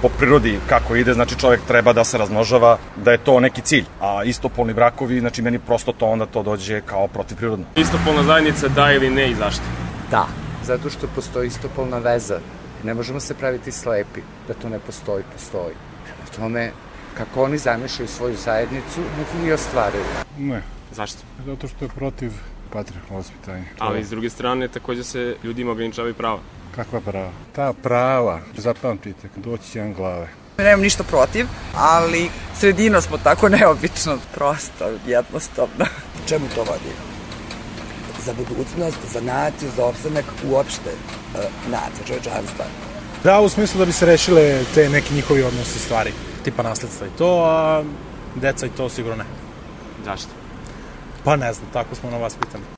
po prirodi kako ide, znači čovjek treba da se razmnožava, da je to neki cilj. A istopolni brakovi, znači meni prosto to onda to dođe kao protivprirodno. Istopolna zajednica da ili ne i zašto? Da, zato što postoji istopolna veza. Ne možemo se praviti slepi da to ne postoji, postoji. Prema tome, kako oni zamišljaju svoju zajednicu, nek i ostvaruju. Ne. Zašto? Zato što je protiv patrijarhalnog vaspitanja. Ali s druge strane, takođe se ljudima ograničavaju prava. Kakva prava? Ta prava, zapamtite, doći će vam glave. Nemam ništa protiv, ali sredina smo tako neobično, prosto, jednostavno. Čemu to vodi? Za budućnost, za naciju, za opstanak uopšte nacije, čovečanstva. Da, u smislu da bi se rešile te neki njihovi odnosi stvari, tipa nasledstva i to, a deca i to sigurno ne. Zašto? Pa ne znam, tako smo na vas pitani.